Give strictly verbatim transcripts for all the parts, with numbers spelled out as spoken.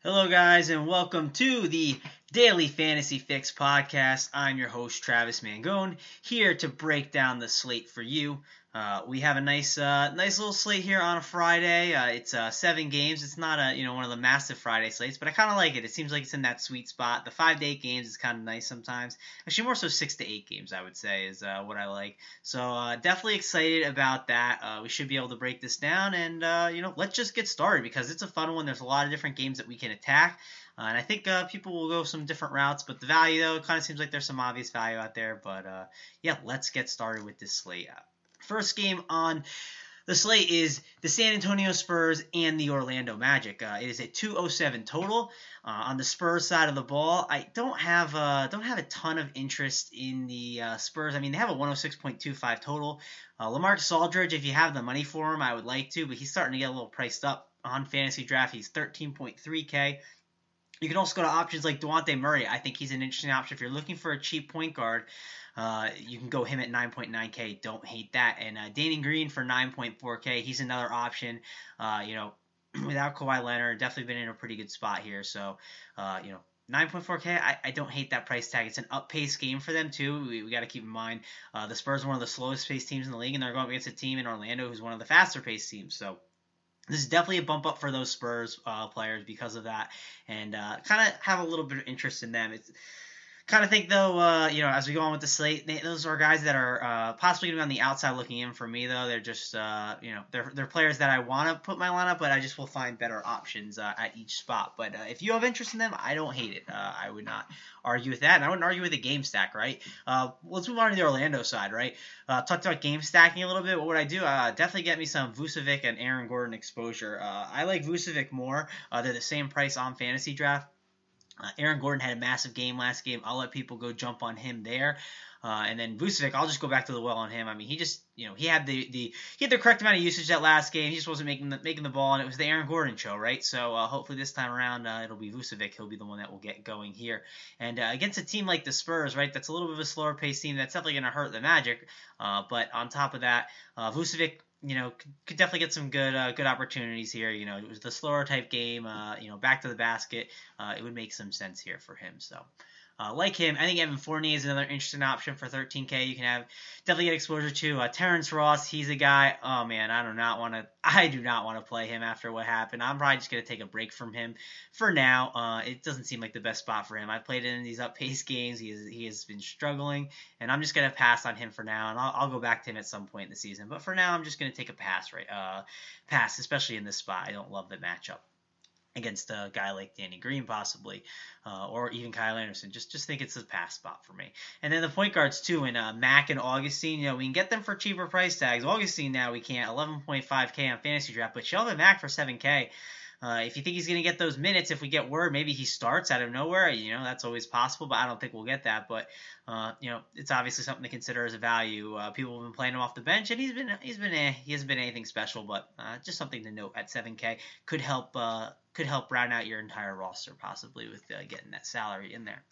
Hello, guys, and welcome to the Daily Fantasy Fix podcast. I'm your host, Travis Mangone, here to break down the slate for you. Uh, we have a nice, uh, nice little slate here on a Friday. Uh, it's uh, seven games. It's not a, you know, one of the massive Friday slates, but I kind of like it. It seems like it's in that sweet spot. The five to eight games is kind of nice sometimes. Actually, more so six to eight games, I would say, is uh, what I like. So uh, definitely excited about that. Uh, we should be able to break this down, and uh, you know, let's just get started because it's a fun one. There's a lot of different games that we can attack. Uh, and I think uh, people will go some different routes, but the value, though, it kind of seems like there's some obvious value out there. But uh, yeah, let's get started with this slate. First game on the slate is the San Antonio Spurs and the Orlando Magic. Uh, it is a two oh seven total. Uh, on the Spurs side of the ball, I don't have uh, don't have a ton of interest in the uh, Spurs. I mean, they have a one oh six point two five total. Uh, LaMarcus Aldridge, if you have the money for him, I would like to, but he's starting to get a little priced up on Fantasy Draft. He's thirteen point three K. You can also go to options like Dejounte Murray. I think he's an interesting option if you're looking for a cheap point guard. Uh, you can go him at nine point nine K. Don't hate that. And uh, Danny Green for nine point four K. He's another option. Uh, you know, without Kawhi Leonard, definitely been in a pretty good spot here. So, uh, you know, nine point four K, I, I don't hate that price tag. It's an up-paced game for them, too. We, we got to keep in mind uh, the Spurs are one of the slowest-paced teams in the league, and they're going against a team in Orlando who's one of the faster-paced teams. So, this is definitely a bump up for those Spurs uh, players because of that, and uh, kind of have a little bit of interest in them. It's kind of think, though, uh, you know, as we go on with the slate, they, those are guys that are uh, possibly going to be on the outside looking in for me, though. They're just, uh, you know, they're, they're players that I want to put my lineup, but I just will find better options uh, at each spot. But uh, if you have interest in them, I don't hate it. Uh, I would not argue with that, and I wouldn't argue with the game stack, right? Uh, let's move on to the Orlando side, right? Uh, talked about game stacking a little bit. What would I do? Uh, definitely get me some Vucevic and Aaron Gordon exposure. Uh, I like Vucevic more. Uh, they're the same price on Fantasy Draft. Uh, Aaron Gordon had a massive game last game. I'll let people go jump on him there. Uh, and then Vucevic, I'll just go back to the well on him. I mean, he just, you know, he had the, the he had the correct amount of usage that last game. He just wasn't making the making the ball, and it was the Aaron Gordon show, right? So uh, hopefully this time around, uh, it'll be Vucevic. He'll be the one that will get going here. And uh, against a team like the Spurs, right, that's a little bit of a slower paced team. That's definitely going to hurt the Magic. Uh, but on top of that, uh, Vucevic, you know, could, could definitely get some good uh, good opportunities here. You know, it was the slower type game, uh, you know, back to the basket. Uh, it would make some sense here for him. So, uh, like him, I think Evan Fournier is another interesting option for thirteen K. You can have definitely get exposure to uh, Terrence Ross. He's a guy. Oh man, I do not want to. I do not want to play him after what happened. I'm probably just gonna take a break from him for now. Uh, it doesn't seem like the best spot for him. I played in these up pace games. He is, he has been struggling, and I'm just gonna pass on him for now. And I'll, I'll go back to him at some point in the season. But for now, I'm just gonna take a pass. Right, uh, pass, especially in this spot. I don't love the matchup against a guy like Danny Green possibly, uh, or even Kyle Anderson. Just just think it's a pass spot for me. And then the point guards too, in uh, Mac and Augustine, you know, we can get them for cheaper price tags. Augustine now we can't, eleven point five K on Fantasy Draft, but Shelvin Mack for seven K. Uh, if you think he's going to get those minutes, if we get word, maybe he starts out of nowhere. You know, that's always possible, but I don't think we'll get that. But uh, you know, it's obviously something to consider as a value. Uh, people have been playing him off the bench, and he's been he's been eh, he hasn't been anything special, but uh, just something to note at seven K could help uh, could help round out your entire roster possibly with uh, getting that salary in there.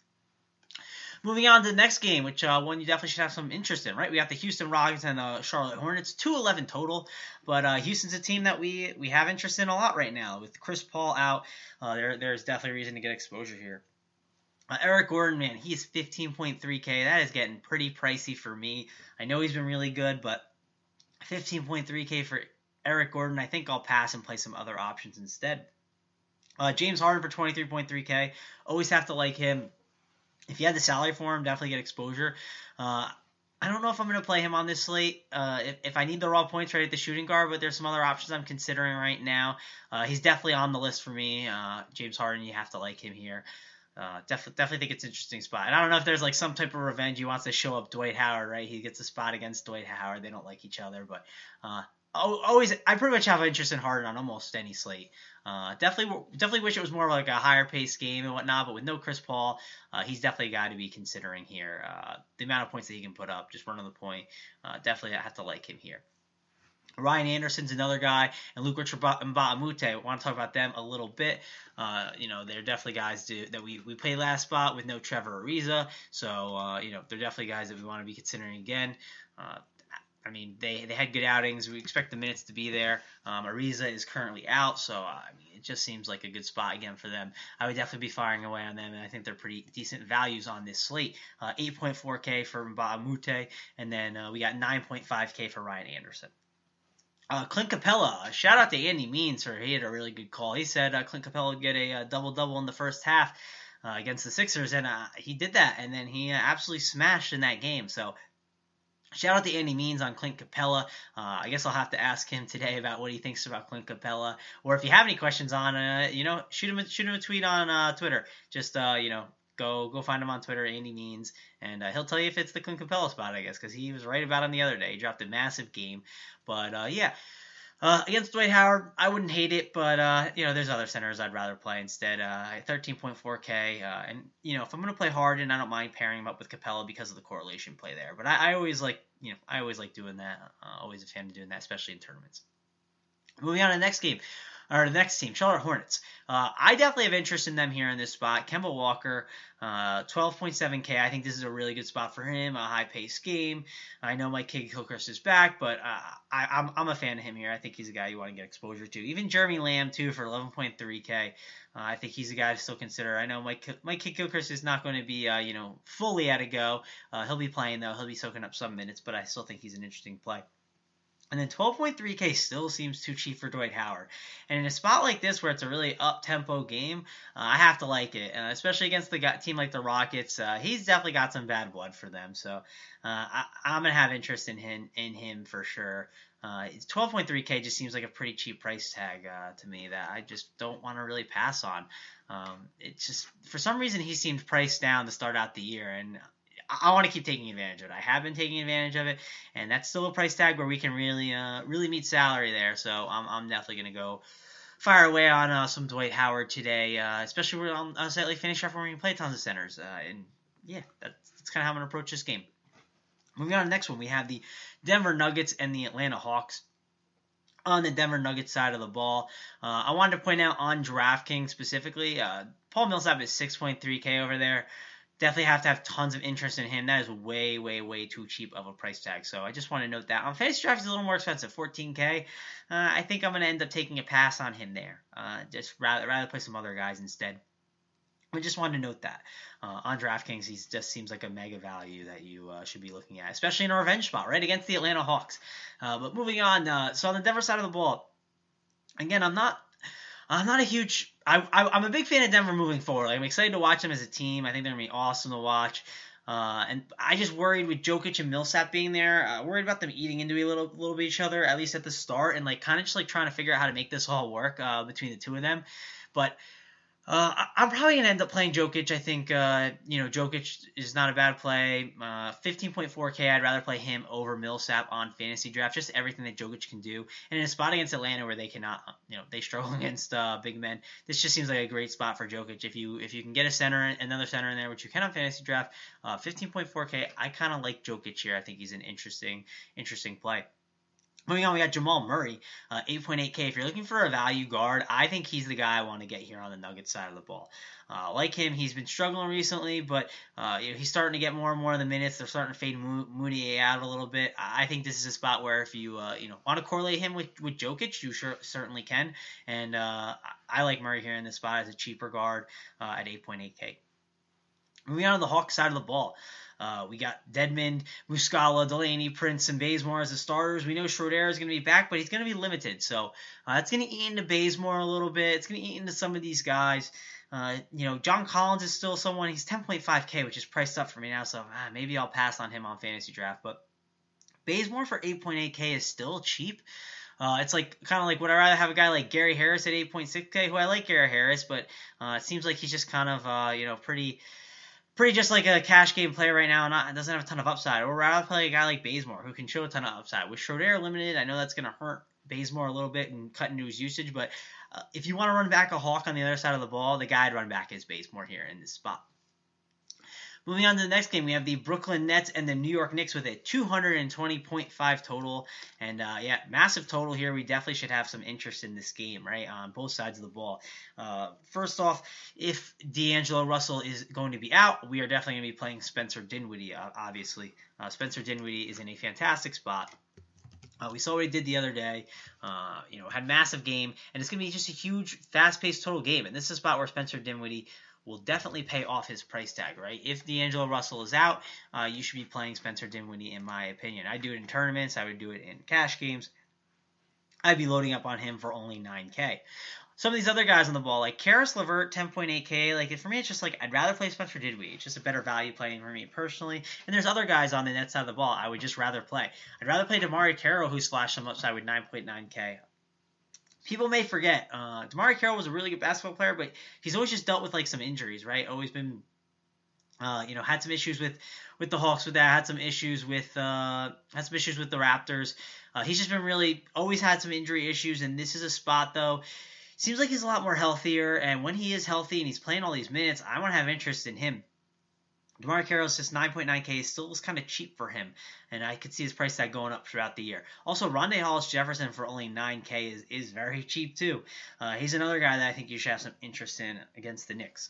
Moving on to the next game, which uh, one you definitely should have some interest in, right? We got the Houston Rockets and the Charlotte Hornets, two eleven total. But uh, Houston's a team that we we have interest in a lot right now. With Chris Paul out, uh, there there's definitely reason to get exposure here. Uh, Eric Gordon, man, he's fifteen point three K. That is getting pretty pricey for me. I know he's been really good, but fifteen point three K for Eric Gordon, I think I'll pass and play some other options instead. Uh, James Harden for twenty-three point three K. Always have to like him. If you had the salary for him, definitely get exposure. Uh, I don't know if I'm going to play him on this slate. Uh, if, if I need the raw points right at the shooting guard, but there's some other options I'm considering right now. Uh, he's definitely on the list for me. Uh, James Harden, you have to like him here. Uh, definitely, definitely think it's an interesting spot. And I don't know if there's like some type of revenge he wants to show up Dwight Howard, right? He gets a spot against Dwight Howard. They don't like each other, but uh, always, I pretty much have interest in Harden on almost any slate. Uh, definitely, definitely wish it was more of like a higher paced game and whatnot, but with no Chris Paul, uh, he's definitely a guy to be considering here. Uh, the amount of points that he can put up, just one other point, uh, definitely I have to like him here. Ryan Anderson's another guy, and Luka Mbamute. I want to talk about them a little bit. Uh, you know, they're definitely guys to, that we, we played last spot with no Trevor Ariza, so uh, you know they're definitely guys that we want to be considering again. Uh, I mean, they, they had good outings. We expect the minutes to be there. Um, Ariza is currently out, so uh, I mean, it just seems like a good spot again for them. I would definitely be firing away on them, and I think they're pretty decent values on this slate. Uh, eight point four K for Mbamute, and then uh, we got nine point five K for Ryan Anderson. Uh, Clint Capella, shout out to Andy Means for he had a really good call. He said uh, Clint Capella would get a, a double-double in the first half uh, against the Sixers, and uh, he did that, and then he uh, absolutely smashed in that game. So shout out to Andy Means on Clint Capella. Uh, I guess I'll have to ask him today about what he thinks about Clint Capella, or if you have any questions on, uh, you know, shoot him a, shoot him a tweet on uh, Twitter. Just uh, you know. Go go find him on Twitter, Andy Means, and uh, he'll tell you if it's the Clint Capella spot, I guess, because he was right about him the other day. He dropped a massive game. But, uh, yeah, uh, against Dwight Howard, I wouldn't hate it, but, uh, you know, there's other centers I'd rather play instead. Uh, thirteen point four K, uh, and, you know, if I'm going to play Harden, I don't mind pairing him up with Capella because of the correlation play there. But I, I always like, you know, I always like doing that. Uh, always a fan of doing that, especially in tournaments. Moving on to the next game. Or the next team, Charlotte Hornets. Uh, I definitely have interest in them here in this spot. Kemba Walker, uh, twelve point seven K. I think this is a really good spot for him. A high-paced game. I know Mike Kidd-Gilchrist is back, but uh, I, I'm, I'm a fan of him here. I think he's a guy you want to get exposure to. Even Jeremy Lamb, too, for eleven point three K. Uh, I think he's a guy to still consider. I know Mike Mike Kidd-Gilchrist is not going to be, uh, you know, fully at a go. Uh, he'll be playing, though. He'll be soaking up some minutes, but I still think he's an interesting play. And then twelve point three K still seems too cheap for Dwight Howard. And in a spot like this where it's a really up-tempo game, uh, I have to like it. Uh, especially against the team like the Rockets. Uh, he's definitely got some bad blood for them. So uh, I, I'm going to have interest in him, in him for sure. Uh, twelve point three K just seems like a pretty cheap price tag uh, to me that I just don't want to really pass on. Um, it's just, for some reason, he seemed priced down to start out the year. And I want to keep taking advantage of it. I have been taking advantage of it, and that's still a price tag where we can really, uh, really meet salary there. So I'm, I'm definitely going to go fire away on uh, some Dwight Howard today, uh, especially when on a site like Fantasy Draft where we can play tons of centers. Uh, and yeah, that's, that's kind of how I'm going to approach this game. Moving on to the next one, we have the Denver Nuggets and the Atlanta Hawks. On the Denver Nuggets side of the ball, uh, I wanted to point out on DraftKings specifically, uh, Paul Millsap is six point three K over there. Definitely have to have tons of interest in him. That is way, way, way too cheap of a price tag. So I just want to note that. On Fantasy Draft, he's a little more expensive, fourteen K. Uh, I think I'm going to end up taking a pass on him there. Uh, just rather rather play some other guys instead. I just wanted to note that. Uh, on DraftKings, he just seems like a mega value that you uh, should be looking at, especially in a revenge spot, right, against the Atlanta Hawks. Uh, but moving on, uh, so on the Denver side of the ball, again, I'm not I'm not a huge I, I, I'm a big fan of Denver moving forward. Like, I'm excited to watch them as a team. I think they're going to be awesome to watch. Uh, and I just worried with Jokic and Millsap being there, uh, worried about them eating into a little little bit each other, at least at the start, and like kind of just like trying to figure out how to make this all work uh, between the two of them. But Uh, I'm probably going to end up playing Jokic. I think, uh, you know, Jokic is not a bad play. Uh, fifteen point four K, I'd rather play him over Millsap on Fantasy Draft. Just everything that Jokic can do. And in a spot against Atlanta where they cannot, you know, they struggle against uh, big men, this just seems like a great spot for Jokic. If you if you can get a center, another center in there, which you can on Fantasy Draft, uh, fifteen point four K, I kind of like Jokic here. I think he's an interesting, interesting play. Moving on, we got Jamal Murray, uh, eight point eight K. If you're looking for a value guard, I think he's the guy I want to get here on the Nuggets side of the ball. Uh, like him, he's been struggling recently, but uh, you know, he's starting to get more and more of the minutes. They're starting to fade Moody out a little bit. I think this is a spot where if you uh, you know want to correlate him with, with Jokic, you sure, certainly can. And uh, I like Murray here in this spot as a cheaper guard uh, at eight point eight K. Moving on to the Hawks side of the ball. Uh, we got Dedmon, Muscala, Delaney, Prince, and Bazemore as the starters. We know Schroeder is going to be back, but he's going to be limited. So uh, it's going to eat into Bazemore a little bit. It's going to eat into some of these guys. Uh, you know, John Collins is still someone. He's ten point five K, which is priced up for me now. So ah, maybe I'll pass on him on Fantasy Draft. But Bazemore for eight point eight K is still cheap. Uh, it's like kind of like would I rather have a guy like Gary Harris at eight point six K, who I like Gary Harris, but uh, it seems like he's just kind of uh, you know pretty. Pretty just like a cash game player right now, not doesn't have a ton of upside. Or rather play a guy like Bazemore who can show a ton of upside. With Schroeder limited, I know that's going to hurt Bazemore a little bit and cut into his usage, but uh, if you want to run back a Hawk on the other side of the ball, the guy I'd run back is Bazemore here in this spot. Moving on to the next game, we have the Brooklyn Nets and the New York Knicks with a two hundred twenty point five total. And, uh, yeah, massive total here. We definitely should have some interest in this game, right, on both sides of the ball. Uh, first off, if D'Angelo Russell is going to be out, we are definitely going to be playing Spencer Dinwiddie, uh, obviously. Uh, Spencer Dinwiddie is in a fantastic spot. Uh, we saw what he did the other day. Uh, you know, had massive game, and it's going to be just a huge, fast-paced total game. And this is a spot where Spencer Dinwiddie will definitely pay off his price tag, right? If D'Angelo Russell is out, uh, you should be playing Spencer Dinwiddie, in my opinion. I do it in tournaments. I would do it in cash games. I'd be loading up on him for only nine K. Some of these other guys on the ball, like Karis LeVert, ten point eight K, like for me, it's just like I'd rather play Spencer Dinwiddie. It's just a better value play for me personally. And there's other guys on the net side of the ball I would just rather play. I'd rather play DeMarre Carroll, who splashed some upside with nine point nine K. People may forget, uh, DeMarre Carroll was a really good basketball player, but he's always just dealt with like some injuries, right? Always been, uh, you know, had some issues with, with the Hawks with that. Had some issues with, uh, had some issues with the Raptors. Uh, he's just been really always had some injury issues, and this is a spot though. Seems like he's a lot more healthier, and when he is healthy and he's playing all these minutes, I want to have interest in him. DeMarre Carroll's just nine point nine K, still was kind of cheap for him, and I could see his price tag going up throughout the year. Also, Rondae Hollis-Jefferson for only nine K is, is very cheap too. Uh, he's another guy that I think you should have some interest in against the Knicks.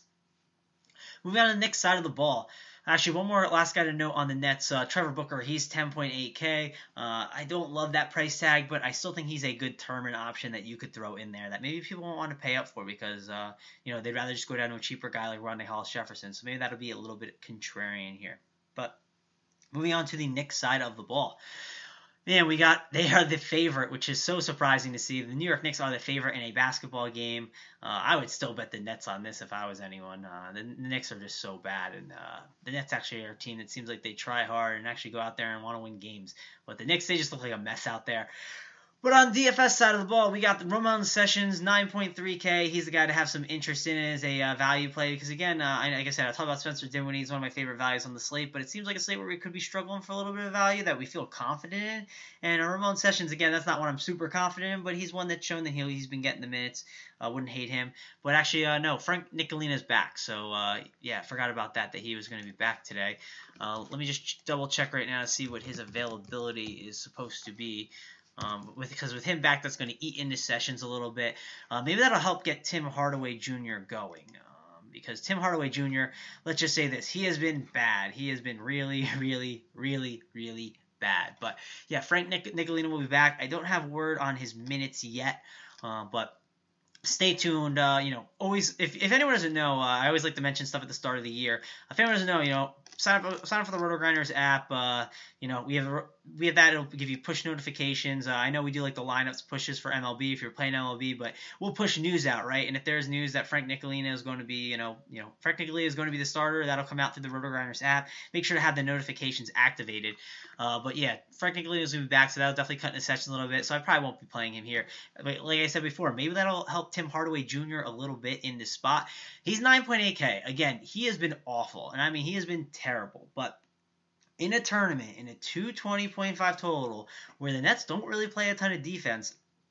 Moving on to the Knicks side of the ball. Actually, one more last guy to note on the Nets, uh, Trevor Booker. He's ten point eight K. Uh, I don't love that price tag, but I still think he's a good tournament option that you could throw in there that maybe people won't want to pay up for because uh, you know they'd rather just go down to a cheaper guy like Rondae Hollis-Jefferson. So maybe that'll be a little bit contrarian here. But moving on to the Knicks side of the ball. Man, we got, they are the favorite, which is so surprising to see. The New York Knicks are the favorite in a basketball game. Uh, I would still bet the Nets on this if I was anyone. Uh, the, the Knicks are just so bad, and uh, the Nets actually are a team that seems like they try hard and actually go out there and want to win games. But the Knicks, they just look like a mess out there. But on D F S side of the ball, we got the Ramon Sessions, nine point three K. He's the guy to have some interest in as a uh, value play because, again, uh, like I said, I talked about Spencer Dinwiddie. He's one of my favorite values on the slate, but it seems like a slate where we could be struggling for a little bit of value that we feel confident in. And uh, Ramon Sessions, again, that's not one I'm super confident in, but he's one that's shown that he'll, he's been getting the minutes. I uh, wouldn't hate him. But actually, uh, no, Frank Nicolina's back. So, uh, yeah, forgot about that, that he was going to be back today. Uh, let me just double check right now to see what his availability is supposed to be. Um, with because with him back, that's going to eat into Sessions a little bit. Uh, maybe that'll help get Tim Hardaway Junior going. Um, because Tim Hardaway Junior, let's just say this, he has been bad. He has been really, really, really, really bad. But yeah, Frank Nic- Nicolina will be back. I don't have word on his minutes yet, uh, but stay tuned. Uh, you know, always if if anyone doesn't know, uh, I always like to mention stuff at the start of the year. If anyone doesn't know, you know. Sign up, sign up for the Roto Grinders app. Uh, you know, we have we have that. It'll give you push notifications. Uh, I know we do like the lineups pushes for M L B if you're playing M L B, but we'll push news out, right? And if there's news that Frank Nicolina is going to be, you know, you know, Frank Nicolina is going to be the starter, that'll come out through the Roto Grinders app. Make sure to have the notifications activated. Uh, but yeah, Frank Nicolina is going to be back, so that'll definitely cut in the session a little bit. So I probably won't be playing him here. But like I said before, maybe that'll help Tim Hardaway Junior a little bit in this spot. He's nine point eight K. Again, he has been awful, and I mean he has been terrible, but in a tournament, in a two twenty point five total, where the Nets don't really play a ton of defense,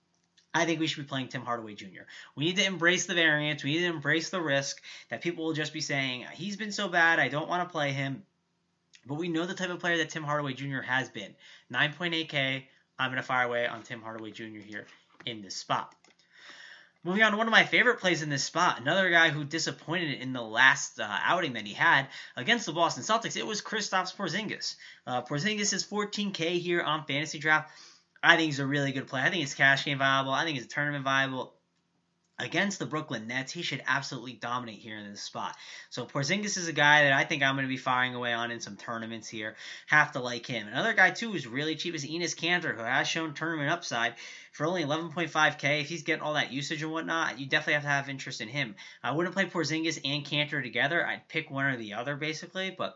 I think we should be playing Tim Hardaway Junior We need to embrace the variance. We need to embrace the risk that people will just be saying, he's been so bad, I don't want to play him. But we know the type of player that Tim Hardaway Junior has been. nine point eight K, I'm going to fire away on Tim Hardaway Junior here in this spot. Moving on to one of my favorite plays in this spot, another guy who disappointed in the last uh, outing that he had against the Boston Celtics, it was Kristaps Porzingis. Uh, Porzingis is fourteen K here on Fantasy Draft. I think he's a really good play. I think he's cash game viable. I think he's a tournament viable. Against the Brooklyn Nets, he should absolutely dominate here in this spot. So Porzingis is a guy that I think I'm going to be firing away on in some tournaments here. Have to like him. Another guy, too, who's really cheap is Enes Kanter, who has shown tournament upside for only eleven point five K. If he's getting all that usage and whatnot, you definitely have to have interest in him. I wouldn't play Porzingis and Kanter together. I'd pick one or the other, basically, but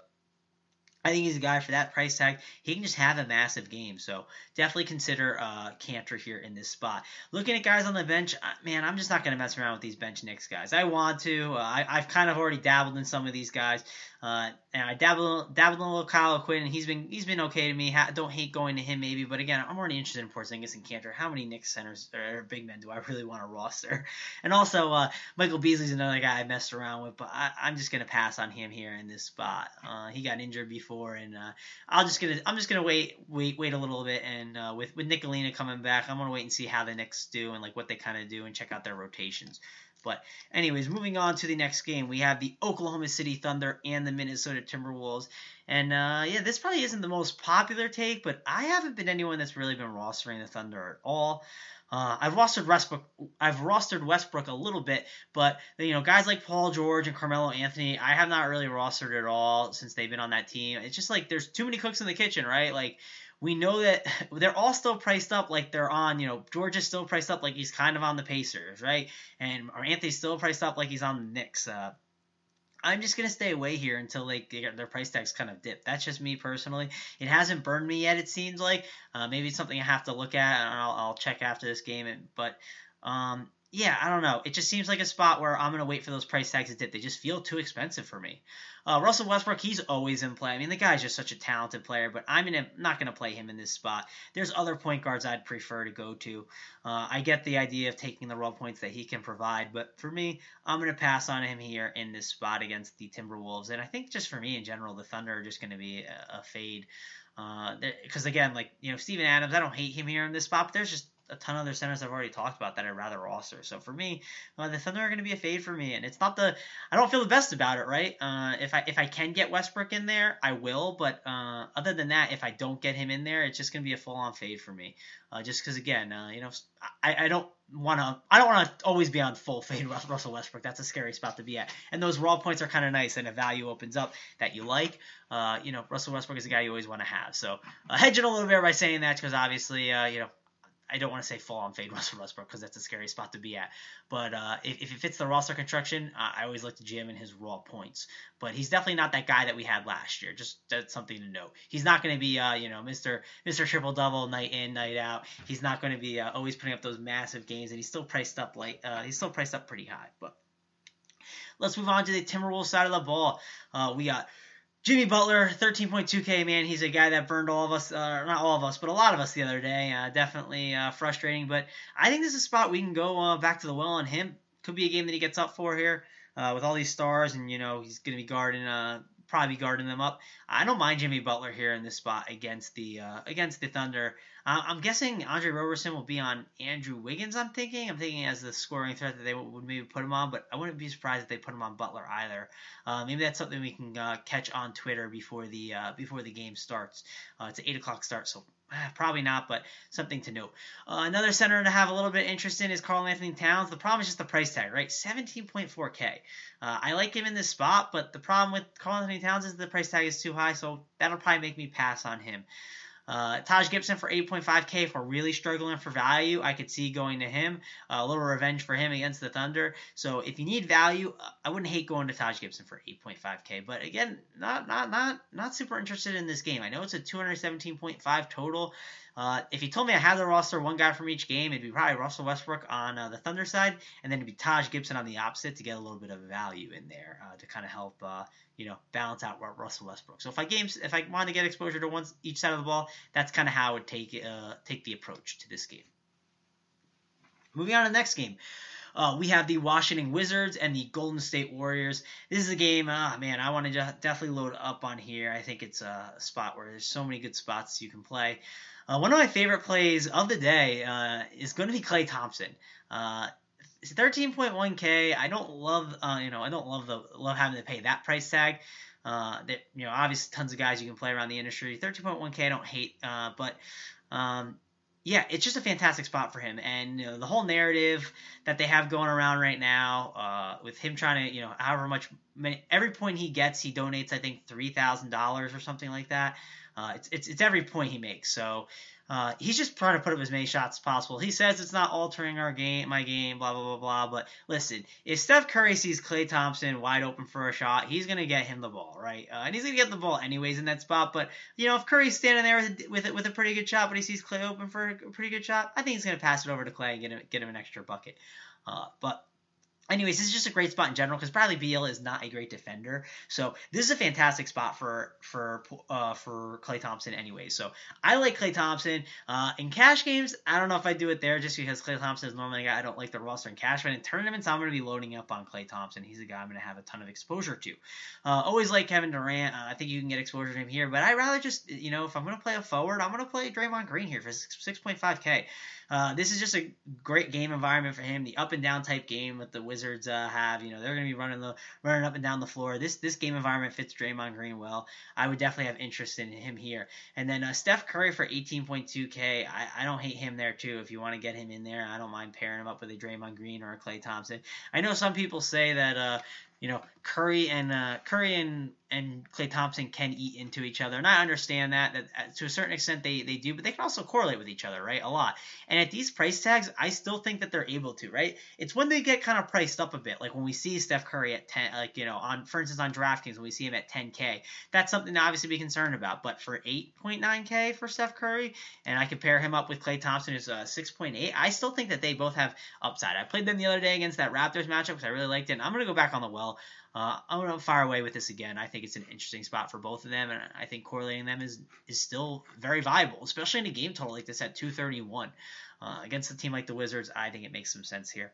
I think he's a guy for that price tag. He can just have a massive game. So definitely consider uh, Kanter here in this spot. Looking at guys on the bench, uh, man, I'm just not going to mess around with these bench Knicks guys. I want to. Uh, I, I've kind of already dabbled in some of these guys. Uh, and I dabbled, dabbled in a little Kyle Quinn, and he's been he's been okay to me. Ha- don't hate going to him maybe, but again, I'm already interested in Porzingis and Kanter. How many Knicks centers or big men do I really want to roster? And also, uh, Michael Beasley's another guy I messed around with, but I, I'm just gonna pass on him here in this spot. Uh, he got injured before, and uh, I'll just gonna I'm just gonna wait wait wait a little bit, and uh, with with Nicolina coming back, I'm gonna wait and see how the Knicks do and like what they kind of do and check out their rotations. But anyways, moving on to the next game, we have the Oklahoma City Thunder and the Minnesota Timberwolves. And uh, yeah, this probably isn't the most popular take, but I haven't been anyone that's really been rostering the Thunder at all. Uh, I've rostered Westbrook. I've rostered Westbrook a little bit, but you know, guys like Paul George and Carmelo Anthony, I have not really rostered at all since they've been on that team. It's just like there's too many cooks in the kitchen, right? Like we know that they're all still priced up like they're on. You know, George is still priced up like he's kind of on the Pacers, right? And or Anthony's still priced up like he's on the Knicks. Uh, I'm just going to stay away here until like they get their price tags kind of dip. That's just me personally. It hasn't burned me yet, it seems like. Uh, maybe it's something I have to look at, and I'll, I'll check after this game. And, but, um, yeah, I don't know. It just seems like a spot where I'm going to wait for those price tags to dip. They just feel too expensive for me. Uh, Russell Westbrook, he's always in play. I mean, the guy's just such a talented player, but I'm gonna, not going to play him in this spot. There's other point guards I'd prefer to go to. Uh, I get the idea of taking the raw points that he can provide, but for me, I'm going to pass on him here in this spot against the Timberwolves. And I think just for me in general, the Thunder are just going to be a, a fade. Because, uh, again, like, you know, Steven Adams, I don't hate him here in this spot, but there's just a ton of other centers I've already talked about that I'd rather roster. So for me, uh, the Thunder are going to be a fade for me, and it's not the I don't feel the best about it, right? Uh, if I if I can get Westbrook in there, I will. But uh, other than that, if I don't get him in there, it's just going to be a full on fade for me. Uh, just because again, uh, you know, I, I don't want to I don't want to always be on full fade Russell Westbrook. That's a scary spot to be at. And those raw points are kind of nice, and a value opens up that you like. Uh, you know, Russell Westbrook is a guy you always want to have. So uh, hedging a little bit by saying that, because obviously, uh, you know. I don't want to say full-on fade Russell Westbrook because that's a scary spot to be at. But uh, if, if it fits the roster construction, uh, I always like to jam in his raw points. But he's definitely not that guy that we had last year. Just that's something to note. He's not going to be, uh, you know, Mister Mister Triple Double night in, night out. He's not going to be uh, always putting up those massive games, and he's still priced up like uh, he's still priced up pretty high. But let's move on to the Timberwolves side of the ball. Uh, we got Jimmy Butler, thirteen point two K, man. He's a guy that burned all of us, uh, not all of us, but a lot of us the other day. Uh, definitely uh, frustrating, but I think this is a spot we can go uh, back to the well on him. Could be a game that he gets up for here uh, with all these stars, and, you know, he's going to be guarding, uh, probably guarding them up. I don't mind Jimmy Butler here in this spot against the uh, against the Thunder. Uh, I'm guessing Andre Roberson will be on Andrew Wiggins, I'm thinking. I'm thinking as the scoring threat that they would maybe put him on, but I wouldn't be surprised if they put him on Butler either. Uh, maybe that's something we can uh, catch on Twitter before the uh, before the game starts. Uh, it's an eight o'clock start, so uh, probably not, but something to note. Uh, another center to have a little bit of interest in is Karl-Anthony Towns. The problem is just the price tag, right? seventeen point four K. Uh, I like him in this spot, but the problem with Karl-Anthony Towns is the price tag is too high, so that'll probably make me pass on him. Uh, Taj Gibson for eight point five K. If we're really struggling for value, I could see going to him. Uh, a little revenge for him against the Thunder. So if you need value, I wouldn't hate going to Taj Gibson for eight point five K. But again, not not not not super interested in this game. I know it's a two seventeen point five total. Uh, if you told me I had to roster one guy from each game, it'd be probably Russell Westbrook on uh, the Thunder side, and then it'd be Taj Gibson on the opposite to get a little bit of value in there uh, to kind of help, uh, you know, balance out Russell Westbrook. So if I games, if I want to get exposure to one each side of the ball, that's kind of how I would take uh, take the approach to this game. Moving on to the next game. Uh, we have the Washington Wizards and the Golden State Warriors. This is a game, ah, man, I want to just definitely load up on here. I think it's a spot where there's so many good spots you can play. Uh, one of my favorite plays of the day uh, is going to be Klay Thompson. Uh, it's thirteen point one K. I don't love, uh, you know, I don't love the love having to pay that price tag. Uh, that you know, obviously, tons of guys you can play around the industry. thirteen point one K, I don't hate, uh, but. Um, Yeah, it's just a fantastic spot for him, and you know, the whole narrative that they have going around right now, uh, with him trying to, you know, however much, every point he gets, he donates, I think, three thousand dollars or something like that. Uh, it's, it's it's every point he makes, so uh, he's just trying to put up as many shots as possible. He says it's not altering our game, my game, blah blah blah blah. But listen, if Steph Curry sees Klay Thompson wide open for a shot, he's gonna get him the ball, right? Uh, and he's gonna get the ball anyways in that spot. But you know, if Curry's standing there with with, with a pretty good shot, but he sees Klay open for a pretty good shot, I think he's gonna pass it over to Klay and get him get him an extra bucket. Uh, but Anyways, this is just a great spot in general because Bradley Beal is not a great defender, so this is a fantastic spot for for uh, for Klay Thompson. Anyways, so I like Klay Thompson uh, in cash games. I don't know if I do it there just because Klay Thompson is normally a guy I don't like the roster in cash, but in tournaments I'm going to be loading up on Klay Thompson. He's a guy I'm going to have a ton of exposure to. Uh, always like Kevin Durant. Uh, I think you can get exposure to him here, but I rather just you know if I'm going to play a forward, I'm going to play Draymond Green here for six point five K. Uh, this is just a great game environment for him. The up and down type game with the Wizards. Wizards uh, have. You know, they're going to be running the running up and down the floor. This this game environment fits Draymond Green well. I would definitely have interest in him here. And then uh, Steph Curry for eighteen point two K. I, I don't hate him there too. If you want to get him in there, I don't mind pairing him up with a Draymond Green or a Klay Thompson. I know some people say that uh, you know Curry and uh, Curry and and Klay Thompson can eat into each other, and I understand that that uh, to a certain extent they they do, but they can also correlate with each other, right? A lot. And at these price tags, I still think that they're able to, right? It's when they get kind of priced up a bit, like when we see Steph Curry at ten, like you know, on for instance on DraftKings when we see him at ten K, that's something to obviously be concerned about. But for eight point nine K for Steph Curry, and I compare him up with Klay Thompson, who's uh, six point eight, I still think that they both have upside. I played them the other day against that Raptors matchup because I really liked it. And I'm gonna go back on the well. Uh, I'm going to fire away with this again. I think it's an interesting spot for both of them, and I think correlating them is, is still very viable, especially in a game total like this at two thirty-one. Uh, against a team like the Wizards, I think it makes some sense here.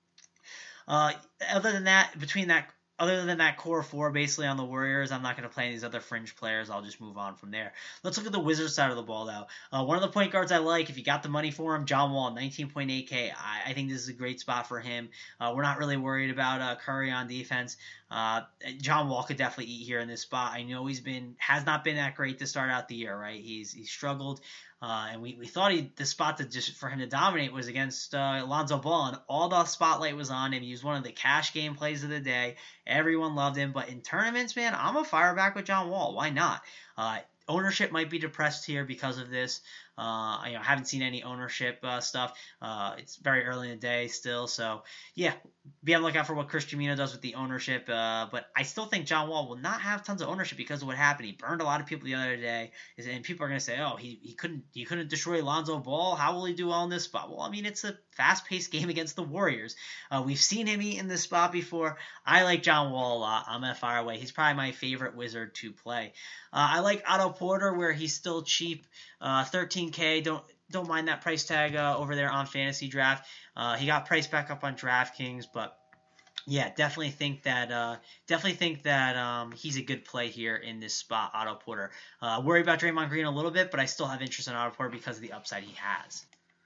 Uh, other than that, between that, other than that core four, basically on the Warriors, I'm not going to play any of these other fringe players. I'll just move on from there. Let's look at the Wizards side of the ball, though. Uh, one of the point guards I like, if you got the money for him, John Wall, nineteen point eight K. I, I think this is a great spot for him. Uh, we're not really worried about uh, Curry on defense. Uh, John Wall could definitely eat here in this spot. I know he's been has not been that great to start out the year, right? He's he's struggled. Uh, and we, we thought he the spot to just for him to dominate was against uh, Lonzo Ball, and all the spotlight was on him. He was one of the cash game plays of the day. Everyone loved him, but in tournaments, man, I'm a fire back with John Wall. Why not? Uh, ownership might be depressed here because of this. Uh, you know, I haven't seen any ownership uh, stuff. Uh, it's very early in the day still, so yeah, be on the lookout for what Chris Jamino does with the ownership. Uh, but I still think John Wall will not have tons of ownership because of what happened. He burned a lot of people the other day, and people are going to say, "Oh, he, he couldn't he couldn't destroy Lonzo Ball. How will he do well in this spot?" Well, I mean, it's a fast-paced game against the Warriors. Uh, we've seen him eat in this spot before. I like John Wall a lot. I'm gonna fire away. He's probably my favorite Wizard to play. Uh, I like Otto Porter where he's still cheap, uh, thirteen K. Don't don't mind that price tag uh, over there on Fantasy Draft. Uh, he got priced back up on DraftKings, but yeah, definitely think that uh, definitely think that um, he's a good play here in this spot, Otto Porter. Uh, worry about Draymond Green a little bit, but I still have interest in Otto Porter because of the upside he has.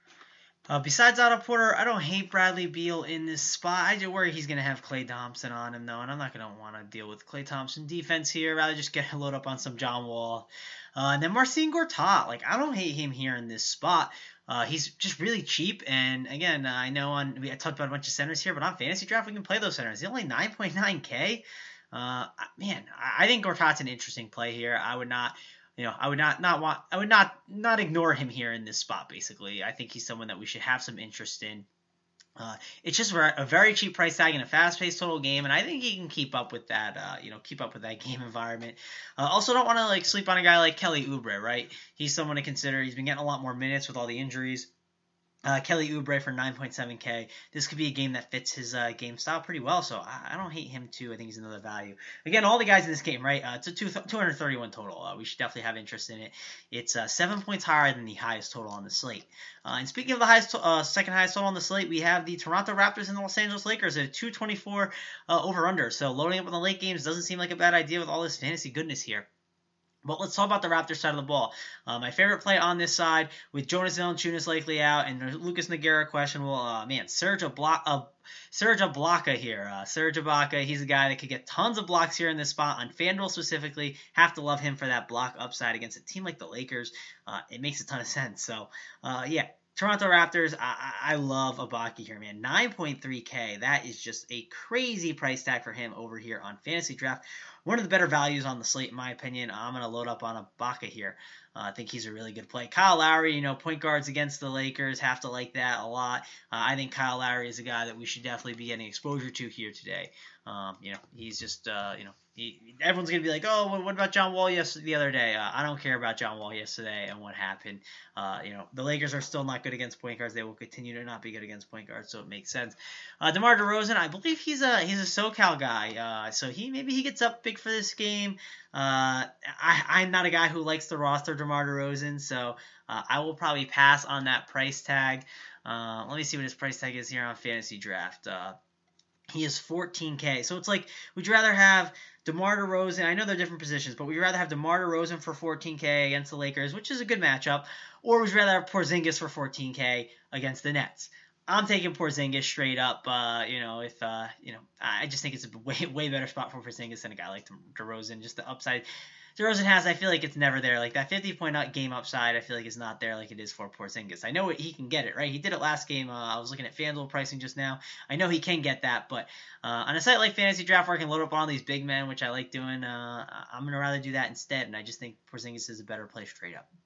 Uh, besides Otto Porter, I don't hate Bradley Beal in this spot. I do worry he's going to have Klay Thompson on him, though, and I'm not going to want to deal with Klay Thompson defense here. Rather just get a load up on some John Wall. Uh, and then Marcin Gortat. Like, I don't hate him here in this spot. Uh, he's just really cheap, and again, uh, I know on we I talked about a bunch of centers here, but on Fantasy Draft we can play those centers. He's only nine point nine K. Uh, man, I think Gortat's an interesting play here. I would not... You know, I would not, not want I would not not ignore him here in this spot. Basically, I think he's someone that we should have some interest in. Uh, it's just a very cheap price tag in a fast-paced total game, and I think he can keep up with that. Uh, you know, keep up with that game environment. Uh, also, don't want to like sleep on a guy like Kelly Oubre, right? He's someone to consider. He's been getting a lot more minutes with all the injuries. Uh, Kelly Oubre for nine point seven K. This could be a game that fits his uh, game style pretty well, so I, I don't hate him too. I think he's another value. Again, all the guys in this game, right? Uh, it's a two, two thirty-one total. Uh, we should definitely have interest in it. It's uh, seven points higher than the highest total on the slate. Uh, and speaking of the highest, uh, second highest total on the slate, we have the Toronto Raptors and the Los Angeles Lakers at two twenty-four uh, over/under. So loading up on the late games doesn't seem like a bad idea with all this fantasy goodness here. But let's talk about the Raptors side of the ball. Uh, my favorite play on this side, with Jonas Valanciunas likely out and Lucas Nogueira questionable, uh, man, Serge Ibaka, uh, Serge Ibaka here. Uh, Serge Ibaka, he's a guy that could get tons of blocks here in this spot. On FanDuel specifically, have to love him for that block upside against a team like the Lakers. Uh, it makes a ton of sense. So, uh, yeah. Toronto Raptors, I, I love Ibaka here, man. nine point three K. That is just a crazy price tag for him over here on Fantasy Draft. One of the better values on the slate, in my opinion. I'm going to load up on Ibaka here. Uh, I think he's a really good play. Kyle Lowry, you know, point guards against the Lakers, have to like that a lot. Uh, I think Kyle Lowry is a guy that we should definitely be getting exposure to here today. Um, you know, he's just, uh, you know, he, everyone's going to be like, oh, what about John Wall yesterday, the other day? Uh, I don't care about John Wall yesterday and what happened. Uh, you know, the Lakers are still not good against point guards. They will continue to not be good against point guards, so it makes sense. Uh, DeMar DeRozan, I believe he's a he's a SoCal guy, uh, so he maybe he gets up big for this game. Uh, I, I'm not a guy who likes the roster DeMar DeRozan, so uh, I will probably pass on that price tag. Uh, let me see what his price tag is here on Fantasy Draft. Uh, he is fourteen K, so it's like, would you rather have DeMar DeRozan? I know they're different positions, but would you rather have DeMar DeRozan for fourteen K against the Lakers, which is a good matchup, or would you rather have Porzingis for fourteen K against the Nets? I'm taking Porzingis straight up. Uh, you know, if uh, you know, I just think it's a way way better spot for Porzingis than a guy like DeRozan. Just the upside DeRozan has, I feel like it's never there. Like that fifty point game upside, I feel like is not there like it is for Porzingis. I know he can get it, right? He did it last game. Uh, I was looking at FanDuel pricing just now. I know he can get that, but uh, on a site like Fantasy Draft where I can load up on these big men, which I like doing, uh, I'm gonna rather do that instead. And I just think Porzingis is a better play straight up.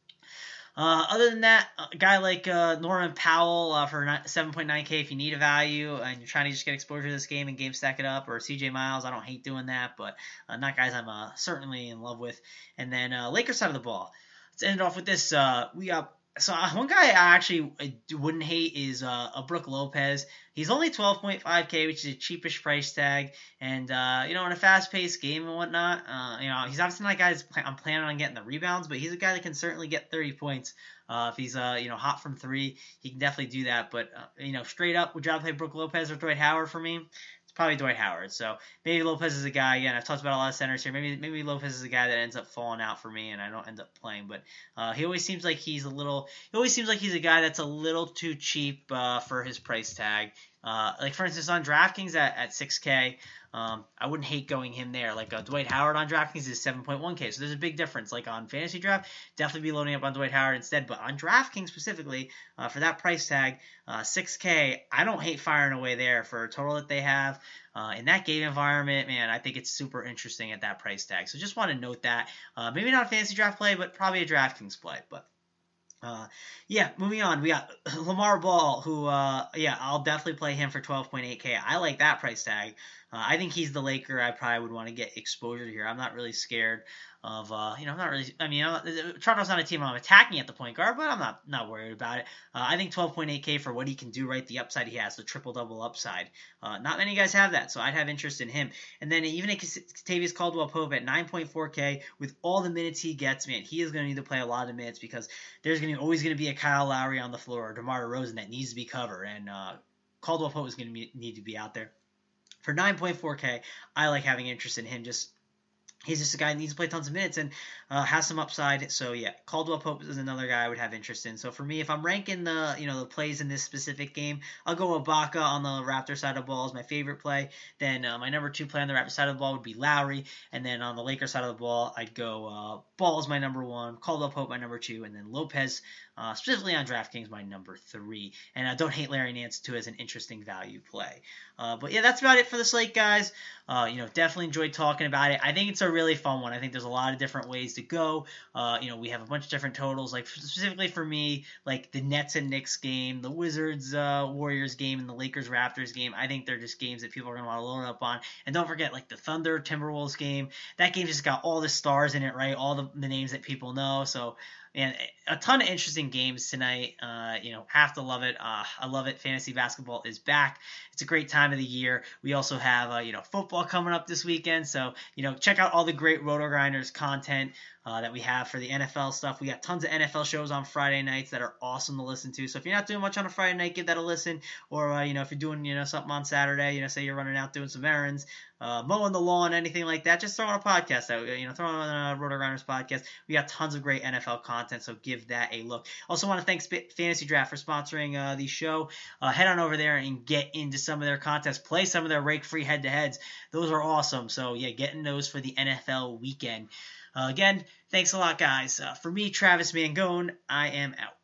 Uh, other than that, a guy like uh, Norman Powell uh, for seven point nine K if you need a value and you're trying to just get exposure to this game and game stack it up, or C J Miles, I don't hate doing that, but uh, not guys I'm uh, certainly in love with. And then uh, Lakers side of the ball. Let's end it off with this. Uh, we got so uh, one guy I actually wouldn't hate is uh, a Brook Lopez. He's only twelve point five K, which is a cheapish price tag, and uh, you know, in a fast-paced game and whatnot, uh, you know, he's obviously not a guy that's pl- I'm planning on getting the rebounds, but he's a guy that can certainly get thirty points. Uh, if he's uh, you know, hot from three, he can definitely do that. But uh, you know, straight up, would you rather play Brook Lopez or Dwight Howard for me? It's probably Dwight Howard. So maybe Lopez is a guy. Again, I've talked about a lot of centers here. Maybe maybe Lopez is a guy that ends up falling out for me, and I don't end up playing. But uh, he always seems like he's a little. He always seems like he's a guy that's a little too cheap uh, for his price tag. Uh, like for instance, on DraftKings at, at six K, um, I wouldn't hate going him there. Like uh, Dwight Howard on DraftKings is seven point one K, so there's a big difference. Like on Fantasy Draft, definitely be loading up on Dwight Howard instead. But on DraftKings specifically, uh, for that price tag, uh, six K, I don't hate firing away there for a total that they have. Uh, in that game environment, man, I think it's super interesting at that price tag. So just want to note that. Uh, maybe not a Fantasy Draft play, but probably a DraftKings play. But Uh, yeah, moving on. We got Lamar Ball, who, uh, yeah, I'll definitely play him for twelve point eight K. I like that price tag. Uh, I think he's the Laker I probably would want to get exposure here. I'm not really scared of, uh, you know, I'm not really, I mean, Toronto's not a team I'm attacking at the point guard, but I'm not not worried about it. Uh, I think twelve point eight K for what he can do, right? The upside he has, the triple-double upside. Uh, not many guys have that, so I'd have interest in him. And then even Kentavious Caldwell-Pope at nine point four K, with all the minutes he gets, man, he is going to need to play a lot of minutes because there's going to always going to be a Kyle Lowry on the floor or DeMar DeRozan that needs to be covered, and uh, Caldwell-Pope is going to need to be out there. For nine point four K, I like having interest in him. Just He's just a guy that needs to play tons of minutes and uh, has some upside. So yeah, Caldwell Pope is another guy I would have interest in. So for me, if I'm ranking the you know the plays in this specific game, I'll go Ibaka on the Raptor side of the ball as my favorite play. Then uh, my number two play on the Raptor side of the ball would be Lowry, and then on the Lakers side of the ball, I'd go uh, Ball as my number one, Caldwell Pope my number two, and then Lopez uh, specifically on DraftKings my number three. And I uh, don't hate Larry Nance too as an interesting value play. Uh, but yeah, that's about it for the slate, guys. Uh, you know, definitely enjoyed talking about it. I think it's a really fun one. I think there's a lot of different ways to go. Uh, you know, we have a bunch of different totals. Like specifically for me, like the Nets and Knicks game, the Wizards uh, Warriors game, and the Lakers Raptors game. I think they're just games that people are gonna want to load up on. And don't forget, like the Thunder Timberwolves game. That game just got all the stars in it, right? All the, the names that people know. So. And a ton of interesting games tonight. Uh, you know, have to love it. Uh, I love it. Fantasy basketball is back. It's a great time of the year. We also have, uh, you know, football coming up this weekend. So, you know, check out all the great Roto Grinders content uh, that we have for the N F L stuff. We got tons of N F L shows on Friday nights that are awesome to listen to. So if you're not doing much on a Friday night, give that a listen. Or, uh, you know, if you're doing, you know, something on Saturday, you know, say you're running out doing some errands, uh, mowing the lawn, anything like that, just throw on a podcast out. You know, throw on a Roto Grinders podcast. We got tons of great N F L content, so give that a look. Also want to thank Fantasy Draft for sponsoring uh, the show. Uh, head on over there and get into some of their contests. Play some of their rake-free head-to-heads. Those are awesome. So, yeah, getting those for the N F L weekend. Uh, again, thanks a lot, guys. Uh, for me, Travis Mangone, I am out.